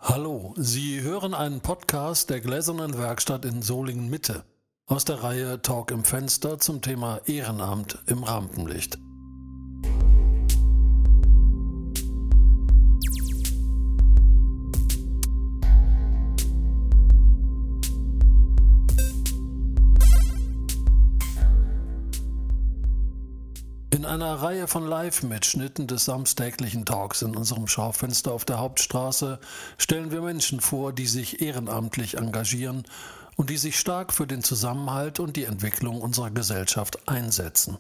Hallo, Sie hören einen Podcast der Gläsernen Werkstatt in Solingen-Mitte aus der Reihe Talk im Fenster zum Thema Ehrenamt im Rampenlicht. In einer Reihe von Live-Mitschnitten des samstäglichen Talks in unserem Schaufenster auf der Hauptstraße stellen wir Menschen vor, die sich ehrenamtlich engagieren und die sich stark für den Zusammenhalt und die Entwicklung unserer Gesellschaft einsetzen.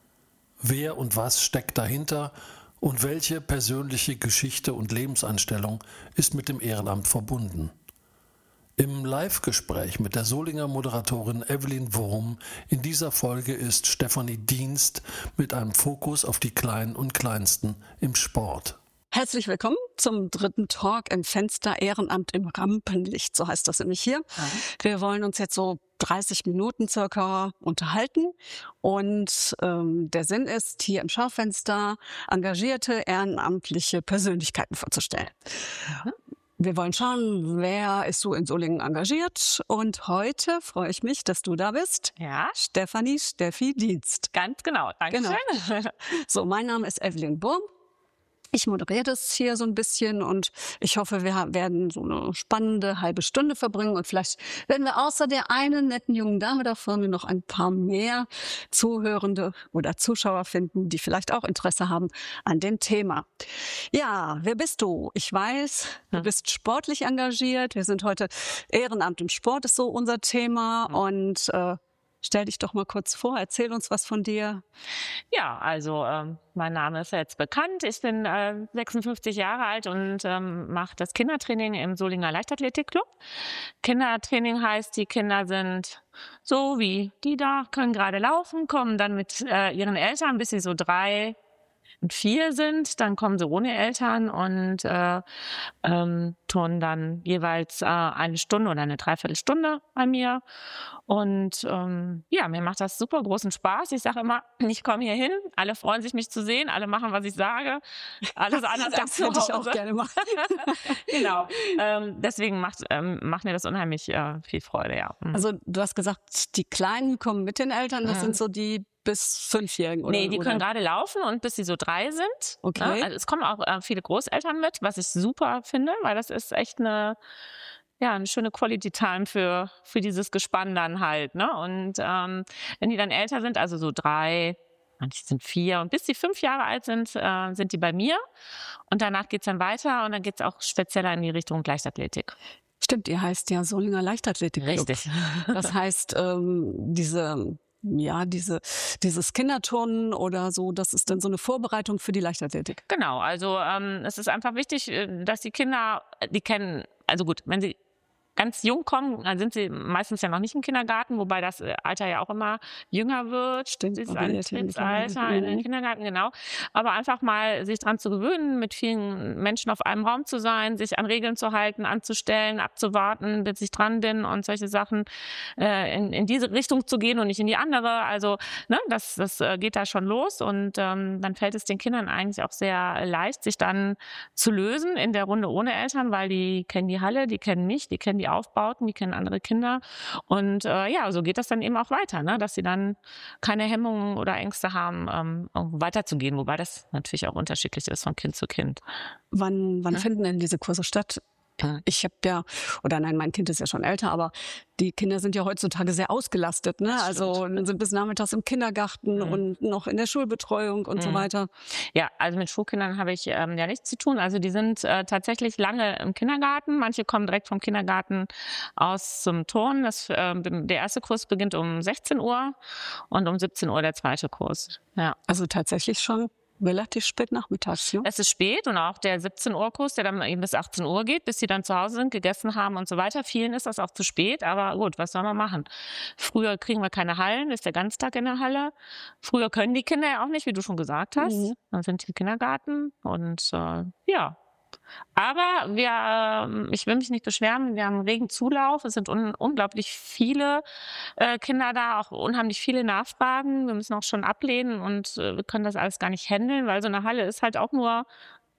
Wer und was steckt dahinter und welche persönliche Geschichte und Lebenseinstellung ist mit dem Ehrenamt verbunden? Im Live-Gespräch mit der Solinger Moderatorin Evelyn Wurm in dieser Folge ist Stefanie Dienst mit einem Fokus auf die Kleinen und Kleinsten im Sport. Herzlich willkommen zum dritten Talk im Fenster Ehrenamt im Rampenlicht, so heißt das nämlich hier. Ja. Wir wollen uns jetzt so 30 Minuten circa unterhalten und der Sinn ist, hier im Schaufenster engagierte ehrenamtliche Persönlichkeiten vorzustellen. Ja. Wir wollen schauen, wer ist so in Solingen engagiert. Und heute freue ich mich, dass du da bist. Ja. Steffi Dienst. Ganz genau. Dankeschön. Genau. So, mein Name ist Evelyn Wurm. Ich moderiere das hier so ein bisschen und ich hoffe, wir werden so eine spannende halbe Stunde verbringen und vielleicht werden wir außer der einen netten jungen Dame da vorne noch ein paar mehr Zuhörende oder Zuschauer finden, die vielleicht auch Interesse haben an dem Thema. Ja, wer bist du? Ich weiß, du bist sportlich engagiert. Wir sind heute Ehrenamt im Sport ist so unser Thema und stell dich doch mal kurz vor, erzähl uns was von dir. Ja, also mein Name ist jetzt bekannt. Ich bin 56 Jahre alt und mache das Kindertraining im Solinger Leichtathletikclub. Kindertraining heißt, die Kinder sind so wie die da, können gerade laufen, kommen dann mit ihren Eltern, bis sie so 3 und 4 sind, dann kommen sie ohne Eltern und turnen dann jeweils eine Stunde oder eine Dreiviertelstunde bei mir. Und ja, mir macht das super großen Spaß. Ich sage immer, ich komme hier hin, alle freuen sich, mich zu sehen, alle machen, was ich sage. Alles anders als das würde ich auch gerne machen. Genau. Deswegen macht mir das unheimlich viel Freude, ja. Also du hast gesagt, die Kleinen kommen mit den Eltern, das sind so die bis 5-Jährigen, oder? Nee, die können gerade laufen und bis sie so 3 sind. Okay. Ne? Also es kommen auch viele Großeltern mit, was ich super finde, weil das ist echt eine schöne Quality Time für dieses Gespann dann halt. Ne? Und wenn die dann älter sind, also so 3, manche sind 4 und bis sie 5 Jahre alt sind, sind die bei mir. Und danach geht's dann weiter und dann geht's auch spezieller in die Richtung Leichtathletik. Stimmt, ihr heißt ja Solinger Leichtathletikclub. Richtig. Das heißt, dieses Kinderturnen oder so, das ist dann so eine Vorbereitung für die Leichtathletik. Genau, also es ist einfach wichtig, dass die Kinder, die kennen, also gut, wenn sie ganz jung kommen, dann sind sie meistens ja noch nicht im Kindergarten, wobei das Alter ja auch immer jünger wird. Stimmt. Das Alter in den Kindergarten, genau. Aber einfach mal sich dran zu gewöhnen, mit vielen Menschen auf einem Raum zu sein, sich an Regeln zu halten, anzustellen, abzuwarten, bis ich dran bin und solche Sachen, in diese Richtung zu gehen und nicht in die andere. Also ne, das geht da schon los und dann fällt es den Kindern eigentlich auch sehr leicht, sich dann zu lösen in der Runde ohne Eltern, weil die kennen die Halle, die kennen mich, die kennen die Aufbauten, die kennen andere Kinder und so geht das dann eben auch weiter, ne? Dass sie dann keine Hemmungen oder Ängste haben, weiterzugehen, wobei das natürlich auch unterschiedlich ist von Kind zu Kind. Wann finden denn diese Kurse statt? Ich habe mein Kind ist ja schon älter, aber die Kinder sind ja heutzutage sehr ausgelastet, ne? Also sind bis nachmittags im Kindergarten und noch in der Schulbetreuung und so weiter. Ja, also mit Schulkindern habe ich ja nichts zu tun. Also die sind tatsächlich lange im Kindergarten. Manche kommen direkt vom Kindergarten aus zum Turnen. Der erste Kurs beginnt um 16 Uhr und um 17 Uhr der zweite Kurs. Ja. Also tatsächlich schon relativ spät nachmittags, ja? Es ist spät und auch der 17-Uhr-Kurs, der dann eben bis 18 Uhr geht, bis sie dann zu Hause sind, gegessen haben und so weiter. Vielen ist das auch zu spät, aber gut, was soll man machen? Früher kriegen wir keine Hallen, ist der Ganztag in der Halle. Früher können die Kinder ja auch nicht, wie du schon gesagt hast. Dann sind die im Kindergarten und ja. Aber ich will mich nicht beschweren, wir haben einen regen Zulauf, es sind unglaublich viele Kinder da, auch unheimlich viele Nachfragen, wir müssen auch schon ablehnen und wir können das alles gar nicht handeln, weil so eine Halle ist halt auch nur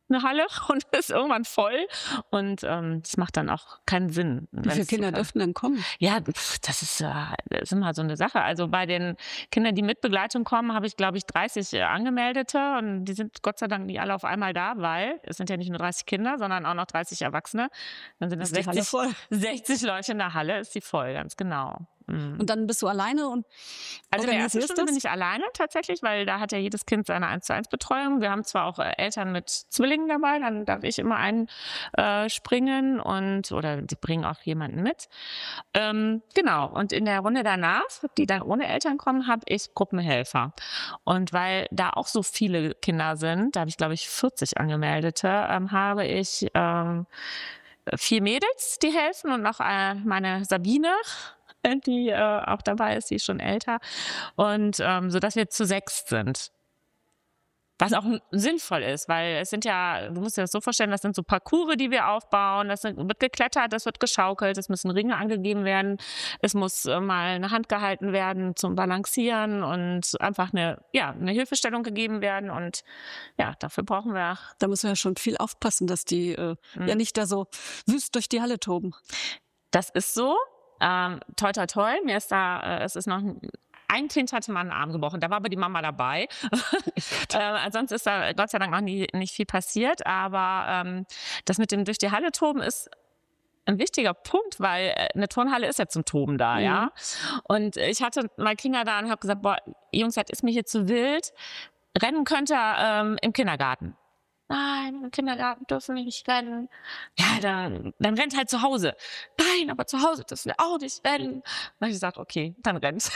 eine Halle und ist irgendwann voll und das macht dann auch keinen Sinn. Wie viele Kinder dürfen denn kommen? Ja, das ist immer so eine Sache. Also bei den Kindern, die mit Begleitung kommen, habe ich, glaube ich, 30 Angemeldete und die sind Gott sei Dank nicht alle auf einmal da, weil es sind ja nicht nur 30 Kinder, sondern auch noch 30 Erwachsene. Dann sind das 60 Leute in der Halle, ist die voll, ganz genau. Und dann bist du alleine und also in der ersten Stunde bin ich alleine tatsächlich, weil da hat ja jedes Kind seine 1:1 Betreuung. Wir haben zwar auch Eltern mit Zwillingen dabei, dann darf ich immer einspringen oder die bringen auch jemanden mit. Genau, und in der Runde danach, die dann ohne Eltern kommen, habe ich Gruppenhelfer. Und weil da auch so viele Kinder sind, da habe ich glaube ich 40 Angemeldete, habe ich 4 Mädels, die helfen und noch meine Sabine, die auch dabei ist, die ist schon älter. Und so dass wir zu 6 sind. Was auch sinnvoll ist, weil es sind ja, du musst dir das so vorstellen, das sind so Parcours, die wir aufbauen, wird geklettert, das wird geschaukelt, es müssen Ringe angegeben werden, es muss mal eine Hand gehalten werden zum Balancieren und einfach eine Hilfestellung gegeben werden und ja, dafür brauchen wir. Da müssen wir ja schon viel aufpassen, dass die ja nicht da so wüst durch die Halle toben. Das ist so. Toi, toi, toi. Mir ist es ist noch ein Kind hatte mal einen Arm gebrochen, da war aber die Mama dabei. Ansonsten ist da Gott sei Dank noch nicht viel passiert, aber das mit dem durch die Halle toben ist ein wichtiger Punkt, weil eine Turnhalle ist ja zum Toben da, ja. Und ich hatte mal Kinder da und habe gesagt, boah, Jungs, das ist mir hier zu wild. Rennen könnt ihr im Kindergarten. Nein, im Kindergarten dürfen wir nicht rennen. Ja, dann rennt halt zu Hause. Nein, aber zu Hause dürfen wir auch nicht rennen. Dann habe ich gesagt, okay, dann rennt.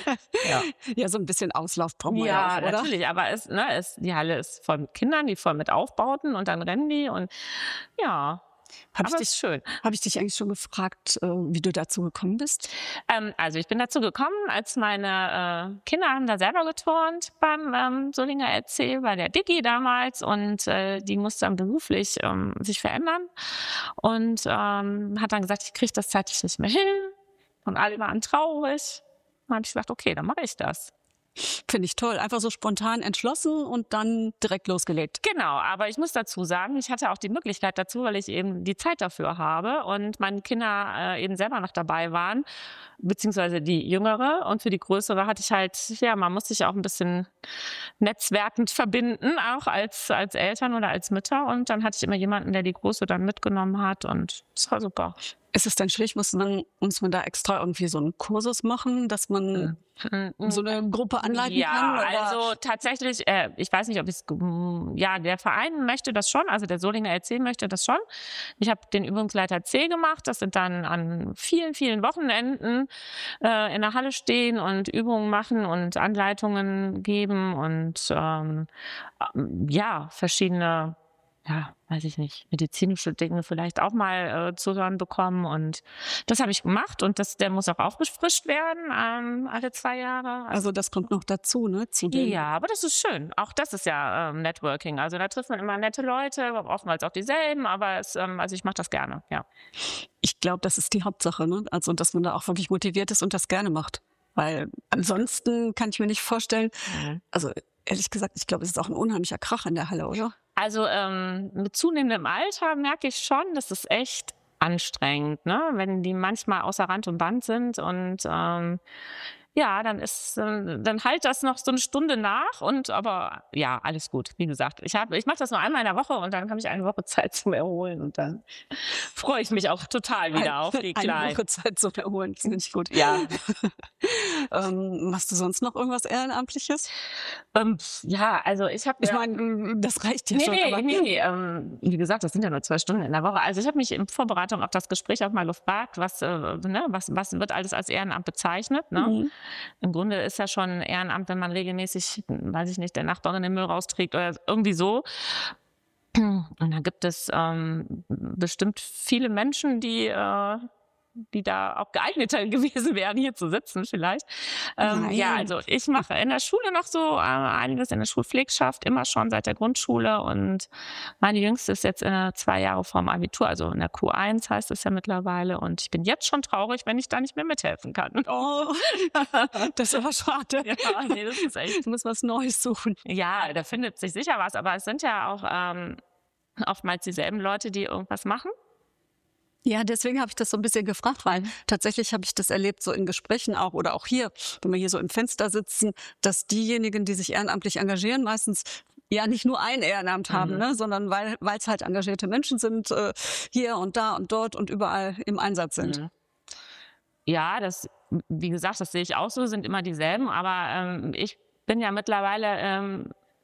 Ja, so ein bisschen Auslauf brauchen wir ja auch, oder? Natürlich, aber die Halle ist voll mit Kindern, die voll mit Aufbauten und dann rennen die und ja. Ist schön. Habe ich dich eigentlich schon gefragt, wie du dazu gekommen bist? Also ich bin dazu gekommen, als meine Kinder haben da selber geturnt beim Solinger RC, bei der Digi damals und die musste dann beruflich sich verändern und hat dann gesagt, ich kriege das zeitlich nicht mehr hin und alle waren traurig. Dann habe ich gesagt, okay, dann mache ich das. Finde ich toll. Einfach so spontan entschlossen und dann direkt losgelegt. Genau, aber ich muss dazu sagen, ich hatte auch die Möglichkeit dazu, weil ich eben die Zeit dafür habe und meine Kinder eben selber noch dabei waren, beziehungsweise die Jüngere. Und für die Größere hatte ich halt, man muss sich auch ein bisschen netzwerkend verbinden, auch als Eltern oder als Mütter. Und dann hatte ich immer jemanden, der die Große dann mitgenommen hat und das war super. Ist es dann schwierig, muss man da extra irgendwie so einen Kursus machen, dass man so eine Gruppe anleiten kann? Oder? Also tatsächlich, ich weiß nicht, ob der Verein möchte das schon, also der Solinger RC möchte das schon. Ich habe den Übungsleiter C gemacht, das sind dann an vielen, vielen Wochenenden in der Halle stehen und Übungen machen und Anleitungen geben und verschiedene weiß ich nicht, medizinische Dinge vielleicht auch mal zu hören bekommen. Und das habe ich gemacht und der muss auch aufgefrischt werden alle 2 Jahre. Also das kommt noch dazu, ne? Ja, aber das ist schön. Auch das ist ja Networking. Also da trifft man immer nette Leute, oftmals auch dieselben, aber also ich mache das gerne, ja. Ich glaube, das ist die Hauptsache, ne? Also dass man da auch wirklich motiviert ist und das gerne macht. Weil ansonsten kann ich mir nicht vorstellen, also ehrlich gesagt, ich glaube, es ist auch ein unheimlicher Krach in der Halle, oder? Also mit zunehmendem Alter merke ich schon, das ist echt anstrengend, ne? Wenn die manchmal außer Rand und Band sind und dann halt das noch so eine Stunde nach aber ja, alles gut, wie gesagt. Ich mache das nur einmal in der Woche und dann habe ich eine Woche Zeit zum Erholen und dann freue ich mich auch total wieder auf die Kleinen. Eine Woche Zeit zum Erholen, das finde ich gut. Ja. Machst du sonst noch irgendwas Ehrenamtliches? Also ich meine, das reicht ja schon. Nee. Wie gesagt, das sind ja nur 2 Stunden in der Woche. Also ich habe mich in Vorbereitung auf das Gespräch auch mal gefragt, was wird alles als Ehrenamt bezeichnet, ne? Mhm. Im Grunde ist ja schon Ehrenamt, wenn man regelmäßig, weiß ich nicht, der Nachbarin den Müll rausträgt oder irgendwie so. Und da gibt es bestimmt viele Menschen, die da auch geeigneter gewesen wären, hier zu sitzen vielleicht. Also ich mache in der Schule noch so einiges in der Schulpflegschaft, immer schon seit der Grundschule und meine Jüngste ist jetzt 2 Jahre vorm Abitur, also in der Q1 heißt es ja mittlerweile und ich bin jetzt schon traurig, wenn ich da nicht mehr mithelfen kann. Oh, das ist aber schade. Ja, nee, das ist echt. Du musst was Neues suchen. Ja, da findet sich sicher was, aber es sind ja auch oftmals dieselben Leute, die irgendwas machen. Ja, deswegen habe ich das so ein bisschen gefragt, weil tatsächlich habe ich das erlebt, so in Gesprächen auch oder auch hier, wenn wir hier so im Fenster sitzen, dass diejenigen, die sich ehrenamtlich engagieren, meistens ja nicht nur ein Ehrenamt haben, ne, sondern weil es halt engagierte Menschen sind, hier und da und dort und überall im Einsatz sind. Ja, wie gesagt, das sehe ich auch so, sind immer dieselben, aber ich bin ja mittlerweile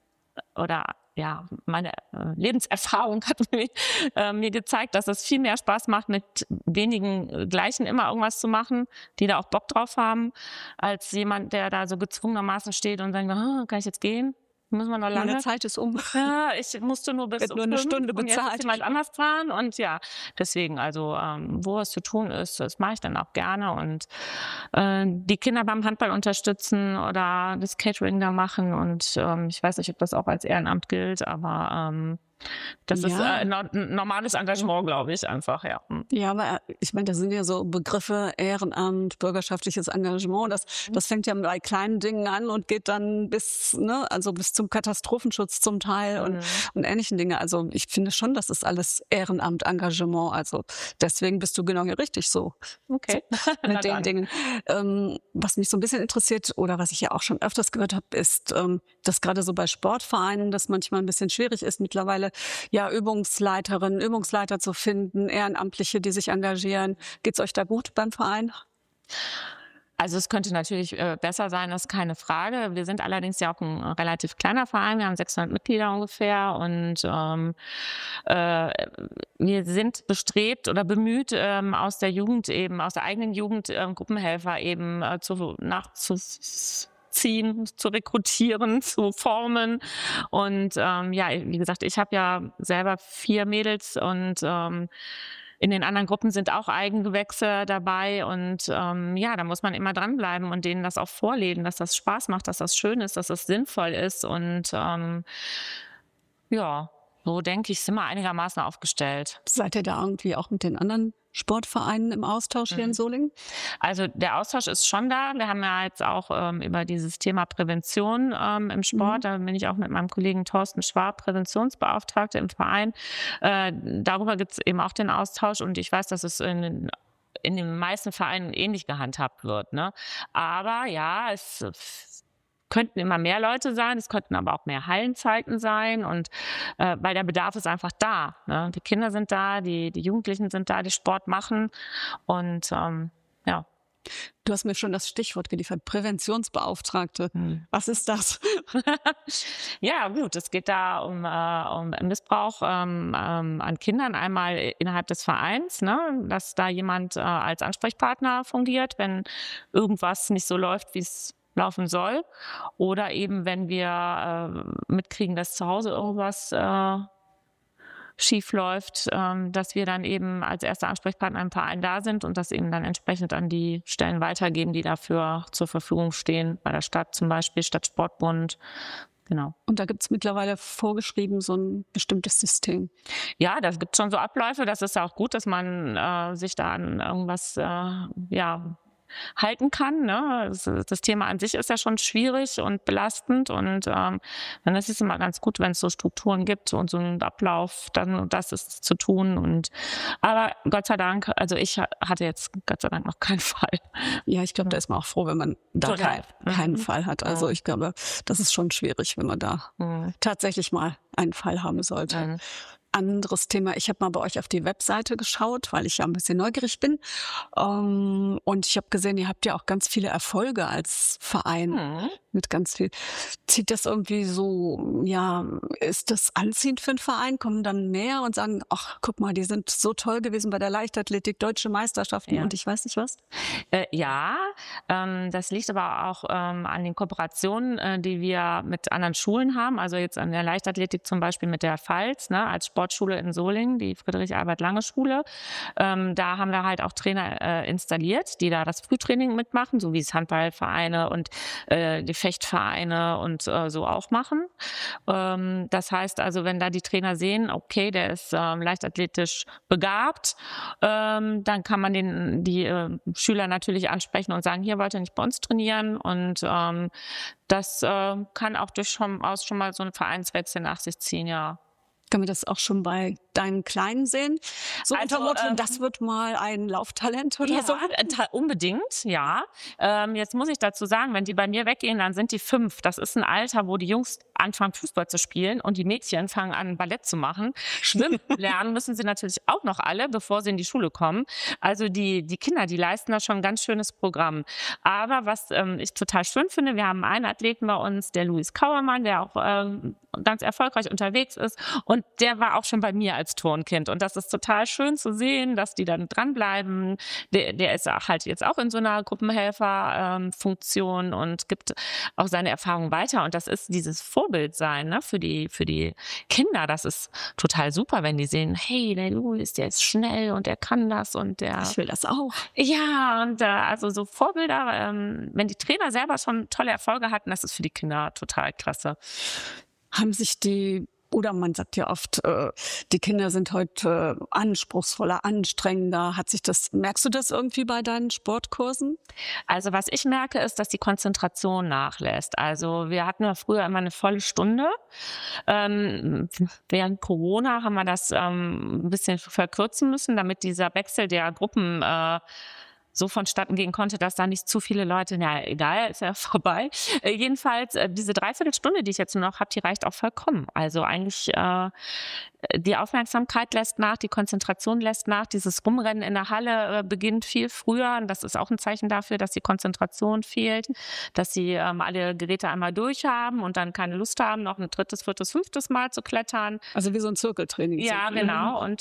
meine Lebenserfahrung hat mir gezeigt, dass es viel mehr Spaß macht, mit wenigen Gleichen immer irgendwas zu machen, die da auch Bock drauf haben, als jemand, der da so gezwungenermaßen steht und sagt, kann ich jetzt gehen? Müssen wir noch lange? Meine Zeit ist um. Ja, ich musste nur bis Wird nur eine Stunde und jetzt bezahlt. ist jemand anders dran und ja, deswegen, also wo was zu tun ist, das mache ich dann auch gerne und die Kinder beim Handball unterstützen oder das Catering da machen und ich weiß nicht, ob das auch als Ehrenamt gilt, aber das ist ein normales Engagement, glaube ich, einfach, ja. Ja, aber ich meine, das sind ja so Begriffe, Ehrenamt, bürgerschaftliches Engagement, das fängt ja bei kleinen Dingen an und geht dann bis zum Katastrophenschutz zum Teil und ähnlichen Dinge. Also ich finde schon, das ist alles Ehrenamt, Engagement. Also deswegen bist du genau hier richtig so. Okay. Mit den Dingen. Was mich so ein bisschen interessiert oder was ich ja auch schon öfters gehört habe, ist, dass gerade so bei Sportvereinen das manchmal ein bisschen schwierig ist, mittlerweile ja Übungsleiterinnen, Übungsleiter zu finden, Ehrenamtliche, die sich engagieren. Geht's euch da gut beim Verein? Also es könnte natürlich besser sein, das ist keine Frage. Wir sind allerdings ja auch ein relativ kleiner Verein. Wir haben 600 Mitglieder ungefähr und wir sind bestrebt oder bemüht, aus der Jugend eben, aus der eigenen Jugend Gruppenhelfer eben nachzuziehen, zu rekrutieren, zu formen. Und wie gesagt, ich habe ja selber 4 Mädels und in den anderen Gruppen sind auch Eigengewächse dabei und da muss man immer dranbleiben und denen das auch vorleben, dass das Spaß macht, dass das schön ist, dass das sinnvoll ist und so denke ich, sind wir einigermaßen aufgestellt. Seid ihr da irgendwie auch mit den anderen Sportvereinen im Austausch hier in Solingen? Also der Austausch ist schon da. Wir haben ja jetzt auch über dieses Thema Prävention im Sport, da bin ich auch mit meinem Kollegen Thorsten Schwab, Präventionsbeauftragter im Verein. Darüber gibt es eben auch den Austausch und ich weiß, dass es in den meisten Vereinen ähnlich gehandhabt wird, ne? Aber ja, es könnten immer mehr Leute sein, es könnten aber auch mehr Hallenzeiten sein und weil der Bedarf ist einfach da, ne? Die Kinder sind da, die Jugendlichen sind da, die Sport machen und Du hast mir schon das Stichwort geliefert, Präventionsbeauftragte. Was ist das? Ja, gut, es geht da um Missbrauch an Kindern, einmal innerhalb des Vereins, ne, dass da jemand als Ansprechpartner fungiert, wenn irgendwas nicht so läuft, wie es laufen soll. Oder eben, wenn wir mitkriegen, dass zu Hause irgendwas schief läuft, dass wir dann eben als erster Ansprechpartner im Verein da sind und das eben dann entsprechend an die Stellen weitergeben, die dafür zur Verfügung stehen, bei der Stadt zum Beispiel, Stadtsportbund. Genau. Und da gibt's mittlerweile vorgeschrieben so ein bestimmtes System. Ja, das gibt schon so Abläufe. Das ist ja auch gut, dass man sich da an irgendwas halten kann. Ne? Das Thema an sich ist ja schon schwierig und belastend und dann ist es immer ganz gut, wenn es so Strukturen gibt und so einen Ablauf, dann und das ist zu tun. Aber Gott sei Dank, also ich hatte jetzt Gott sei Dank noch keinen Fall. Ja, ich glaube, da ist man auch froh, wenn man da keinen Fall hat. Also ich glaube, das ist schon schwierig, wenn man da tatsächlich mal einen Fall haben sollte. Anderes Thema. Ich habe mal bei euch auf die Webseite geschaut, weil ich ja ein bisschen neugierig bin. Und ich habe gesehen, ihr habt ja auch ganz viele Erfolge als Verein mit ganz viel. Zieht das irgendwie so, ist das anziehend für einen Verein? Kommen dann mehr und sagen, ach, guck mal, die sind so toll gewesen bei der Leichtathletik, deutsche Meisterschaften und ich weiß nicht was? Das liegt aber auch an den Kooperationen, die wir mit anderen Schulen haben. Also jetzt an der Leichtathletik zum Beispiel mit der Pfalz, ne, als Sportschule in Solingen, die Friedrich-Albert-Lange-Schule. Da haben wir halt auch Trainer installiert, die da das Frühtraining mitmachen, so wie es Handballvereine und die Fechtvereine und so auch machen. Das heißt also, wenn da die Trainer sehen, okay, der ist leichtathletisch begabt, dann kann man die Schüler natürlich ansprechen und sagen, hier wollt ihr nicht bei uns trainieren und das kann auch durchaus schon mal so ein Vereinswechsel nach sich ziehen, ja. kann mir das auch schon bei deinen Kleinen sehen. So Also, unter Motto, das wird mal ein Lauftalent oder so. Unbedingt, ja. Jetzt muss ich dazu sagen, wenn die bei mir weggehen, dann sind die 5. Das ist ein Alter, wo die Jungs anfangen, Fußball zu spielen und die Mädchen fangen an, Ballett zu machen. Schwimmen lernen müssen sie natürlich auch noch alle, bevor sie in die Schule kommen. Also die Kinder, die leisten da schon ein ganz schönes Programm. Aber was ich total schön finde, wir haben einen Athleten bei uns, der Luis Kauermann, der auch ganz erfolgreich unterwegs ist. Und der war auch schon bei mir als Turnkind. Und das ist total schön zu sehen, dass die dann dranbleiben. Der ist halt jetzt auch in so einer Gruppenhelfer-Funktion und gibt auch seine Erfahrungen weiter. Und das ist dieses Vorbildsein, ne, für die Kinder. Das ist total super, wenn die sehen, hey, der Louis, der ist schnell und der kann das und der... Ich will das auch. Ja, und also so Vorbilder, wenn die Trainer selber schon tolle Erfolge hatten, das ist für die Kinder total klasse. Haben sich oder man sagt ja oft, die Kinder sind heute anspruchsvoller, anstrengender. Merkst du das irgendwie bei deinen Sportkursen? Also was ich merke, ist, dass die Konzentration nachlässt. Also wir hatten ja früher immer eine volle Stunde. Während Corona haben wir das ein bisschen verkürzen müssen, damit dieser Wechsel der Gruppen so vonstatten gehen konnte, dass da nicht zu viele Leute, egal, ist ja vorbei. Jedenfalls, diese Dreiviertelstunde, die ich jetzt nur noch habe, die reicht auch vollkommen. Also eigentlich, die Aufmerksamkeit lässt nach, die Konzentration lässt nach, dieses Rumrennen in der Halle beginnt viel früher. Und das ist auch ein Zeichen dafür, dass die Konzentration fehlt, dass sie alle Geräte einmal durchhaben und dann keine Lust haben, noch ein 3., 4., 5. Mal zu klettern. Also wie so ein Zirkeltraining. Ja, genau. Und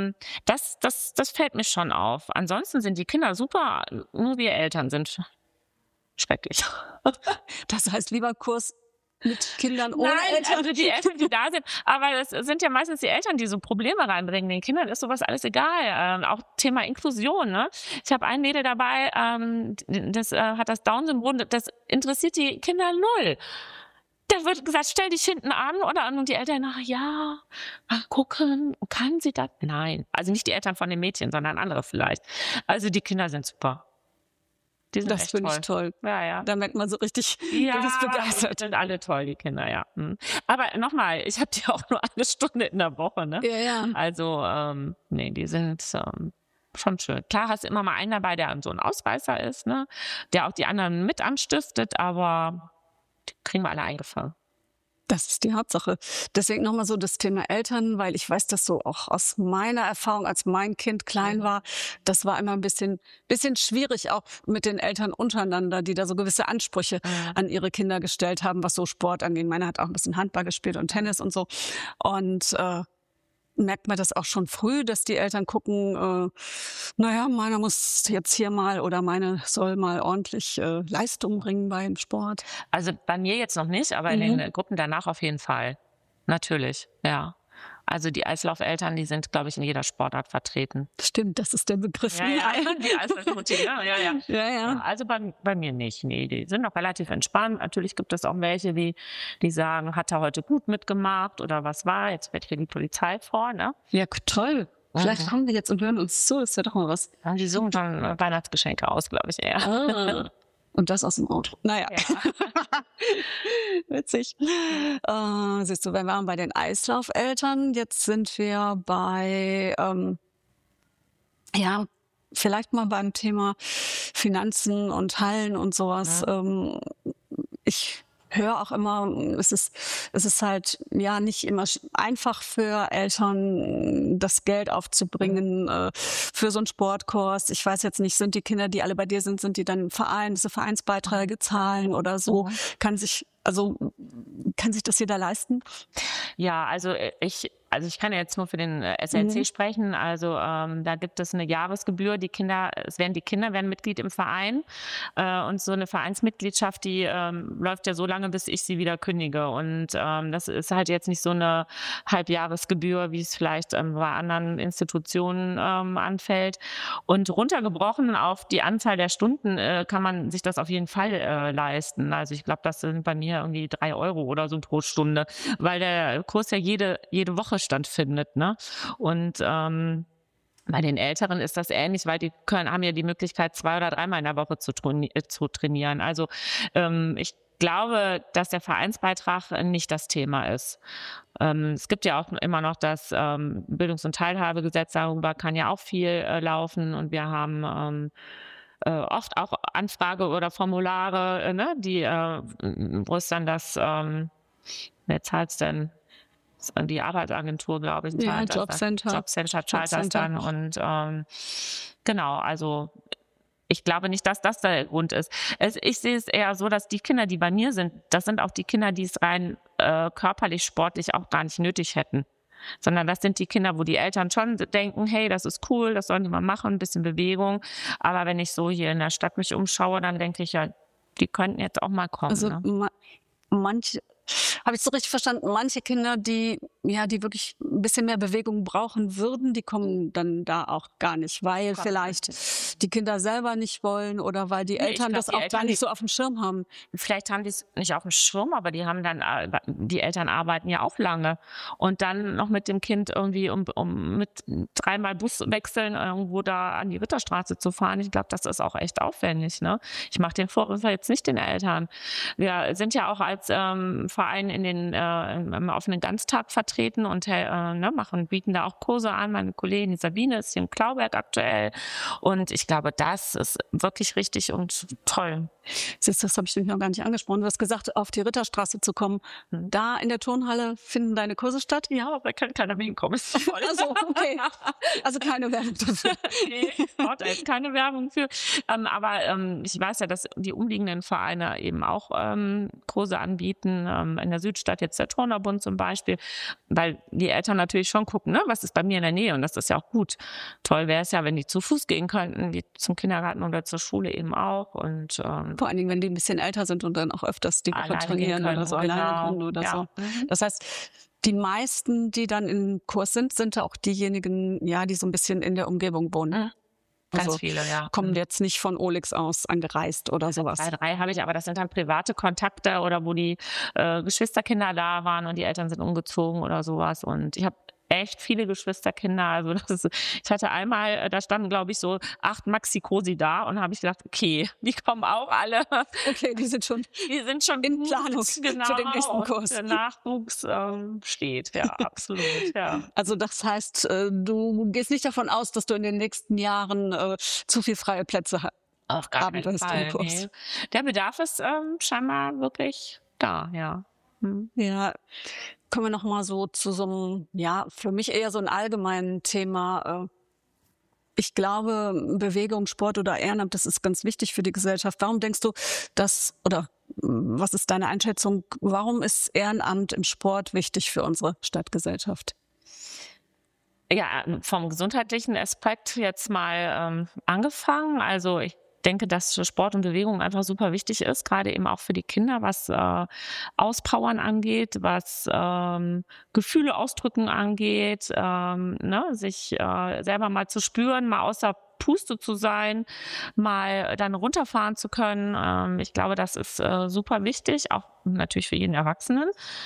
das fällt mir schon auf. Ansonsten sind die Kinder super, nur wir Eltern sind schrecklich. Das heißt, lieber Kurs mit Kindern ohne Eltern. Also die Eltern, die da sind, aber es sind ja meistens die Eltern, die so Probleme reinbringen. Den Kindern ist sowas alles egal. Auch Thema Inklusion, ne? Ich habe ein Mädel dabei, das hat das Down-Syndrom, das interessiert die Kinder null. Da wird gesagt, stell dich hinten an und die Eltern, ja, mal gucken, kann sie das? Nein, also nicht die Eltern von den Mädchen, sondern andere vielleicht. Also die Kinder sind super. Das finde ich toll. Ja. Da merkt man so richtig, ja, du bist begeistert. Sind alle toll, die Kinder, ja. Aber nochmal, ich habe die auch nur eine Stunde in der Woche, ne? Ja. Also, die sind schon schön. Klar hast du immer mal einen dabei, der so ein Ausreißer ist, ne? Der auch die anderen mit anstiftet, aber die kriegen wir alle eingefangen. Das ist die Hauptsache. Deswegen nochmal so das Thema Eltern, weil ich weiß das so auch aus meiner Erfahrung, als mein Kind klein war, das war immer ein bisschen schwierig auch mit den Eltern untereinander, die da so gewisse Ansprüche an ihre Kinder gestellt haben, was so Sport angeht. Meine hat auch ein bisschen Handball gespielt und Tennis und so. Und merkt man das auch schon früh, dass die Eltern gucken, meiner muss jetzt hier mal oder meine soll mal ordentlich Leistung bringen beim Sport. Also bei mir jetzt noch nicht, aber in den Gruppen danach auf jeden Fall. Natürlich, ja. Also die Eislaufeltern, die sind, glaube ich, in jeder Sportart vertreten. Stimmt, das ist der Begriff. Ja, die Eislaufmutti, ja. Also bei mir nicht. Nee, die sind noch relativ entspannt. Natürlich gibt es auch welche, die sagen, hat er heute gut mitgemacht oder was war? Jetzt wird hier die Polizei vor, ne? Ja, toll. Vielleicht kommen wir jetzt und hören uns zu. Ist ja doch mal was. Ja, die suchen schon Weihnachtsgeschenke aus, glaube ich, eher. Ah. Und das aus dem Auto. Naja. Ja. Witzig. Siehst du, wir waren bei den Eislaufeltern. Jetzt sind wir bei, vielleicht mal beim Thema Finanzen und Hallen und sowas. Ich höre auch immer, es ist halt nicht immer einfach für Eltern, das Geld aufzubringen für so einen Sportkurs. Ich weiß jetzt nicht, sind die Kinder, die alle bei dir sind die dann im Verein, diese Vereinsbeiträge zahlen oder so? Kann sich das jeder leisten? Ja, also ich kann ja jetzt nur für den SLC sprechen. Also da gibt es eine Jahresgebühr. Die Kinder werden Mitglied im Verein. Und so eine Vereinsmitgliedschaft, die läuft ja so lange, bis ich sie wieder kündige. Und das ist halt jetzt nicht so eine Halbjahresgebühr, wie es vielleicht bei anderen Institutionen anfällt. Und runtergebrochen auf die Anzahl der Stunden kann man sich das auf jeden Fall leisten. Also ich glaube, das sind bei mir irgendwie 3 Euro oder so pro Stunde, weil der Kurs ja jede Woche stattfindet, ne? Und bei den Älteren ist das ähnlich, weil die haben ja die Möglichkeit, 2 oder 3 Mal in der Woche zu trainieren. Also glaube, dass der Vereinsbeitrag nicht das Thema ist. Es gibt ja auch immer noch das Bildungs- und Teilhabegesetz, darüber kann ja auch viel laufen, und wir haben oft auch Anfrage oder Formulare, ne, die, wo es dann wer zahlt's denn? Die Arbeitsagentur, glaube ich, Ja, zahlt Jobcenter. Jobcenter zahlt das dann, und genau, also ich glaube nicht, dass das der Grund ist. Ich sehe es eher so, dass die Kinder, die bei mir sind, das sind auch die Kinder, die es rein körperlich, sportlich auch gar nicht nötig hätten. Sondern das sind die Kinder, wo die Eltern schon denken, hey, das ist cool, das sollen die mal machen, ein bisschen Bewegung. Aber wenn ich so hier in der Stadt mich umschaue, dann denke ich, ja, die könnten jetzt auch mal kommen. Also ne? manche, habe ich so richtig verstanden, manche Kinder, die wirklich ein bisschen mehr Bewegung brauchen würden, die kommen dann da auch gar nicht, weil vielleicht die Kinder selber nicht wollen oder weil die Eltern das auch gar nicht so auf dem Schirm haben. Vielleicht haben die es nicht auf dem Schirm, aber die Eltern arbeiten ja auch lange, und dann noch mit dem Kind irgendwie mit 3-mal Bus wechseln, irgendwo da an die Ritterstraße zu fahren. Ich glaube, das ist auch echt aufwendig, ne? Ich mache den Vorwurf jetzt nicht den Eltern. Wir sind ja auch als Verein im offenen Ganztag vertreten und bieten da auch Kurse an. Meine Kollegin Sabine ist hier in Klauberg aktuell, und ich glaube, das ist wirklich richtig und toll. Das habe ich noch gar nicht angesprochen. Du hast gesagt, auf die Ritterstraße zu kommen. Da in der Turnhalle finden deine Kurse statt? Ja, aber da kann keiner hinkommen. Also, okay. Also keine Werbung dafür. Nee, da ist keine Werbung für. Aber ich weiß ja, dass die umliegenden Vereine eben auch Kurse anbieten. In der Südstadt jetzt der Turnerbund zum Beispiel, weil die Eltern natürlich schon gucken, ne, was ist bei mir in der Nähe, und das ist ja auch gut. Toll wäre es ja, wenn die zu Fuß gehen könnten, die zum Kindergarten oder zur Schule eben auch. Und vor allen Dingen, wenn die ein bisschen älter sind und dann auch öfters die Woche trainieren oder so, alleine können oder so. Das heißt, die meisten, die dann im Kurs sind auch diejenigen, ja, die so ein bisschen in der Umgebung wohnen. Ganz viele, ja. Kommen jetzt nicht von Olix aus angereist oder sowas. 2, 3 habe ich, aber das sind dann private Kontakte oder wo die Geschwisterkinder da waren und die Eltern sind umgezogen oder sowas. Und ich habe echt viele Geschwisterkinder. Also ich hatte einmal, da standen, glaube ich, so 8 Maxi-Cosi da, und habe ich gedacht, okay, die kommen auch alle. Okay, die sind schon in Planung, genau, für den nächsten Kurs. Der Nachwuchs steht, ja, absolut, ja. Also das heißt, du gehst nicht davon aus, dass du in den nächsten Jahren zu viel freie Plätze haben Auf gar keinen Fall, im Kurs. Nee. Der Bedarf ist scheinbar wirklich da, ja. Ja, kommen wir noch mal so zu so einem, ja, für mich eher so ein allgemeinen Thema. Ich glaube, Bewegung, Sport oder Ehrenamt, das ist ganz wichtig für die Gesellschaft. Warum denkst du, was ist deine Einschätzung? Warum ist Ehrenamt im Sport wichtig für unsere Stadtgesellschaft? Ja, vom gesundheitlichen Aspekt jetzt mal angefangen. Also ich denke, dass Sport und Bewegung einfach super wichtig ist, gerade eben auch für die Kinder, was Auspowern angeht, was Gefühle ausdrücken angeht, sich selber mal zu spüren, mal außer Puste zu sein, mal dann runterfahren zu können. Ich glaube, das ist super wichtig, auch natürlich für jeden Erwachsenen.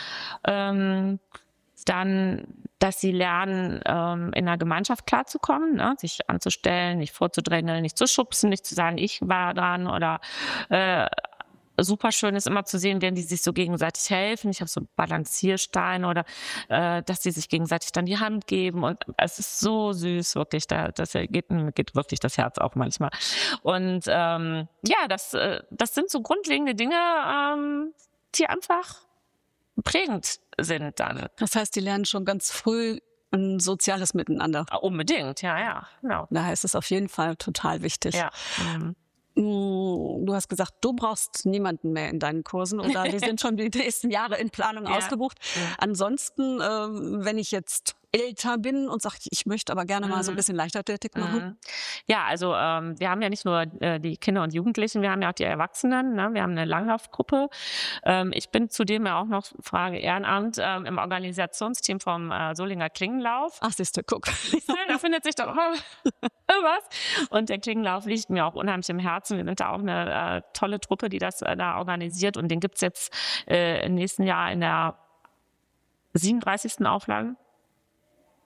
Dann, dass sie lernen, in einer Gemeinschaft klarzukommen, ne? Sich anzustellen, nicht vorzudrängeln, nicht zu schubsen, nicht zu sagen, ich war dran, oder super schön ist immer zu sehen, wenn die sich so gegenseitig helfen. Ich habe so einen Balancierstein, oder dass die sich gegenseitig dann die Hand geben, und es ist so süß, wirklich. Das geht wirklich das Herz auf manchmal. Und das sind so grundlegende Dinge, die einfach prägend sind dann. Das heißt, die lernen schon ganz früh ein soziales Miteinander. Unbedingt, ja, genau. Daher ist es auf jeden Fall total wichtig. Ja. Du hast gesagt, du brauchst niemanden mehr in deinen Kursen, oder die sind schon die nächsten Jahre in Planung ausgebucht. Ja. Ansonsten, wenn ich jetzt älter bin und sage, ich möchte aber gerne mal so ein bisschen Leichtathletik machen. Ja, also wir haben ja nicht nur die Kinder und Jugendlichen, wir haben ja auch die Erwachsenen, ne? Wir haben eine Langlaufgruppe. Ich bin zudem ja auch noch, Frage Ehrenamt, im Organisationsteam vom Solinger Klingenlauf. Ach, siehste, guck. Da findet sich doch was. Und der Klingenlauf liegt mir auch unheimlich im Herzen. Wir sind da auch eine tolle Truppe, die das da organisiert, und den gibt's jetzt im nächsten Jahr in der 37. Auflage.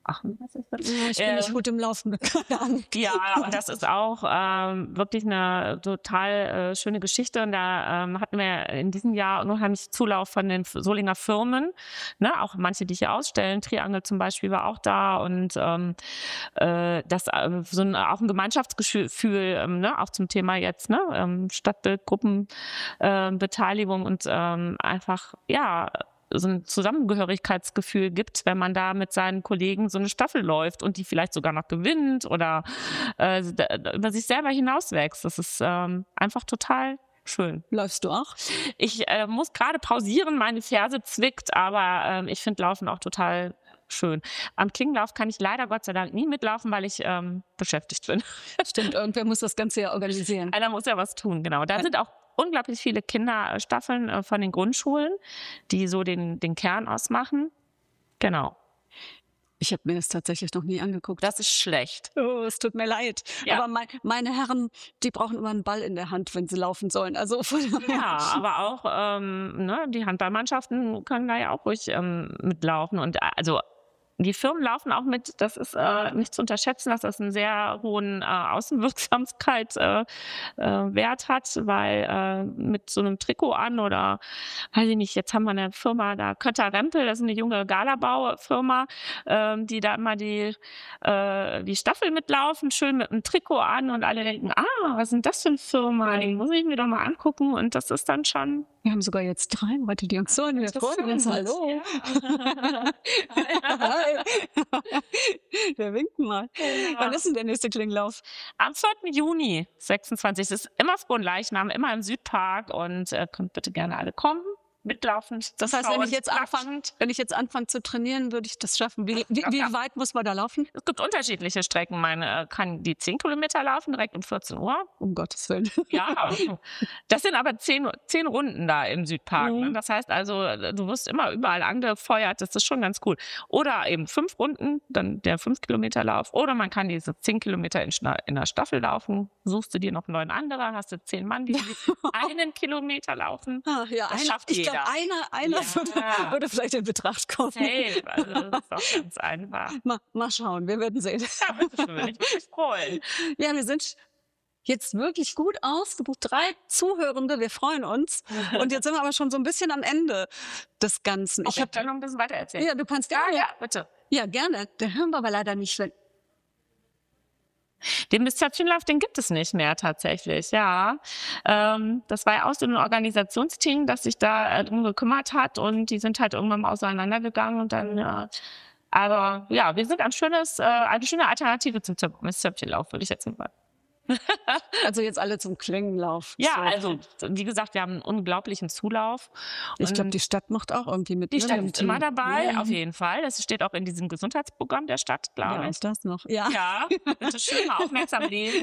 machen. Ich bin nicht gut im Laufen. Ja, und das ist auch wirklich eine total schöne Geschichte. Und da hatten wir in diesem Jahr unheimlich Zulauf von den Solinger Firmen, ne? Auch manche, die hier ausstellen. Triangel zum Beispiel war auch da und das auch ein Gemeinschaftsgefühl, ne? Auch zum Thema jetzt, ne? Stadtbild, Gruppenbeteiligung und einfach, ja, so ein Zusammengehörigkeitsgefühl gibt, wenn man da mit seinen Kollegen so eine Staffel läuft und die vielleicht sogar noch gewinnt oder über sich selber hinauswächst. Das ist einfach total schön. Läufst du auch? Ich muss gerade pausieren, meine Ferse zwickt, aber ich finde Laufen auch total schön. Am Klingenlauf kann ich leider Gott sei Dank nie mitlaufen, weil ich beschäftigt bin. Stimmt, irgendwer muss das Ganze ja organisieren. Einer muss ja was tun, genau. Da sind auch unglaublich viele Kinderstaffeln von den Grundschulen, die so den Kern ausmachen. Genau. Ich habe mir das tatsächlich noch nie angeguckt. Das ist schlecht. Oh, es tut mir leid. Ja. Aber meine Herren, die brauchen immer einen Ball in der Hand, wenn sie laufen sollen. Also ja, aber auch ne, die Handballmannschaften können da ja auch ruhig mitlaufen. Und also die Firmen laufen auch mit, das ist nicht zu unterschätzen, dass das einen sehr hohen Außenwirksamkeit Wert hat, weil mit so einem Trikot an oder, weiß ich nicht, jetzt haben wir eine Firma da, Kötter Rempel, das ist eine junge Galabau-Firma, die da immer die Staffel mitlaufen, schön mit einem Trikot an und alle denken, was ist denn das für eine Firma, die muss ich mir doch mal angucken und das ist dann schon... Wir haben sogar jetzt 3 Leute, die uns so in der Freundin sind. Hallo. Ja. Wir winken mal. Ja. Wann ist denn der nächste Klingenlauf? Am 4. Juni, 26. Das ist immer Frohnleichnam, immer im Südpark und könnt bitte gerne alle kommen. Mitlaufen. Das heißt, wenn ich jetzt anfange zu trainieren, würde ich das schaffen. Wie weit muss man da laufen? Es gibt unterschiedliche Strecken. Man kann die 10 Kilometer laufen, direkt um 14 Uhr. Um Gottes Willen. Ja, das sind aber 10 Runden da im Südpark. Ne? Das heißt also, du wirst immer überall angefeuert. Das ist schon ganz cool. Oder eben 5 Runden, dann der 5-Kilometer-Lauf. Oder man kann diese 10 Kilometer in der Staffel laufen. Suchst du dir noch 9 andere, hast du 10 Mann, die einen Kilometer laufen. Ja, das schafft jeder. Einer würde vielleicht in Betracht kommen. Hey, also das ist doch ganz einfach. Mal schauen, wir werden sehen. Ja, bitte schön, ich würde mich freuen. Ja, wir sind jetzt wirklich gut ausgebucht. 3 Zuhörende, wir freuen uns. Und jetzt sind wir aber schon so ein bisschen am Ende des Ganzen. Ich habe da noch ein bisschen weiter erzählt. Ja, du kannst gerne. Ja, bitte. Ja, gerne. Den hören wir aber leider nicht. Den Mistzöpfchenlauf, den gibt es nicht mehr tatsächlich, ja. Das war ja auch so ein Organisationsteam, das sich da drum gekümmert hat und die sind halt irgendwann mal auseinandergegangen und dann, aber ja, wir sind eine schöne Alternative zum Mistzöpfchenlauf, würde ich jetzt mal. Also jetzt alle zum Klingenlauf. Ja, so. Also wie gesagt, wir haben einen unglaublichen Zulauf. Ich glaube, die Stadt macht auch irgendwie mit. Die Stadt ist immer dabei, auf jeden Fall. Das steht auch in diesem Gesundheitsprogramm der Stadt, glaube ich. Ja, ist das noch? Ja, bitte schön mal aufmerksam lesen.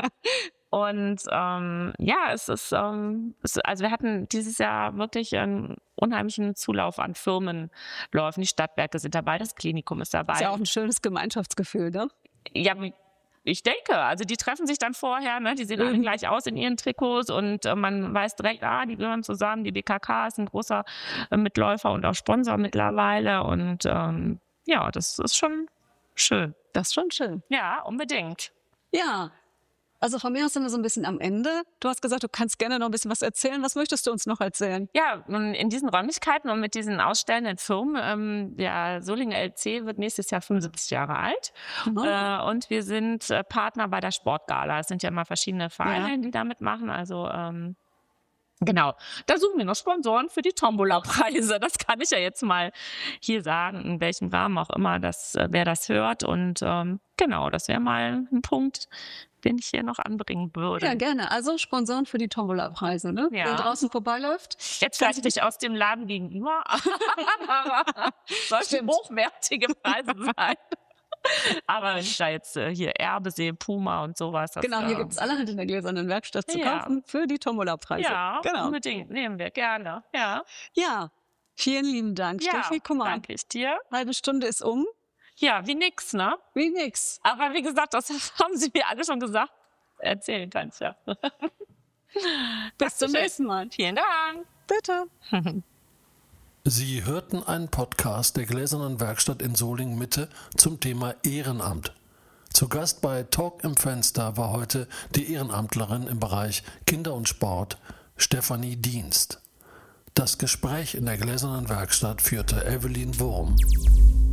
Und es ist, also wir hatten dieses Jahr wirklich einen unheimlichen Zulauf an Firmenläufen. Die Stadtwerke sind dabei, das Klinikum ist dabei. Ist ja auch ein schönes Gemeinschaftsgefühl, ne? Ja, ich denke, also die treffen sich dann vorher, ne? Die sehen alle gleich aus in ihren Trikots und man weiß direkt, die gehören zusammen. Die BKK ist ein großer Mitläufer und auch Sponsor mittlerweile und das ist schon schön. Das ist schon schön. Ja, unbedingt. Ja. Also von mir aus sind wir so ein bisschen am Ende. Du hast gesagt, du kannst gerne noch ein bisschen was erzählen. Was möchtest du uns noch erzählen? Ja, in diesen Räumlichkeiten und mit diesen ausstellenden Firmen, der Solinger LC wird nächstes Jahr 75 Jahre alt. Und wir sind Partner bei der Sportgala. Es sind ja immer verschiedene Vereine, die da mitmachen. Also genau, da suchen wir noch Sponsoren für die Tombola-Preise. Das kann ich ja jetzt mal hier sagen, in welchem Rahmen auch immer, wer das hört. Und genau, das wäre mal ein Punkt, den ich hier noch anbringen würde. Ja, gerne. Also Sponsoren für die Tombola-Preise, ne? Ja. Wer draußen vorbeiläuft. Jetzt vielleicht nicht aus dem Laden gegenüber, aber solche hochwertige Preise sein. Aber wenn ich da jetzt hier Erbe sehe, Puma und sowas. Genau, hier gibt es allerhand in der gläsernen Werkstatt zu kaufen für die Tombola-Preise. Ja, genau. Unbedingt. Nehmen wir gerne. Ja, vielen lieben Dank, Steffi. Guck mal, danke ich dir. Halbe Stunde ist um. Ja, wie nix, ne? Wie nix. Aber wie gesagt, das haben Sie mir alle schon gesagt. Erzählen kannst, ja. Bis zum nächsten Mal. Vielen Dank. Bitte. Sie hörten einen Podcast der Gläsernen Werkstatt in Solingen-Mitte zum Thema Ehrenamt. Zu Gast bei Talk im Fenster war heute die Ehrenamtlerin im Bereich Kinder und Sport, Stefanie Dienst. Das Gespräch in der Gläsernen Werkstatt führte Evelyn Wurm.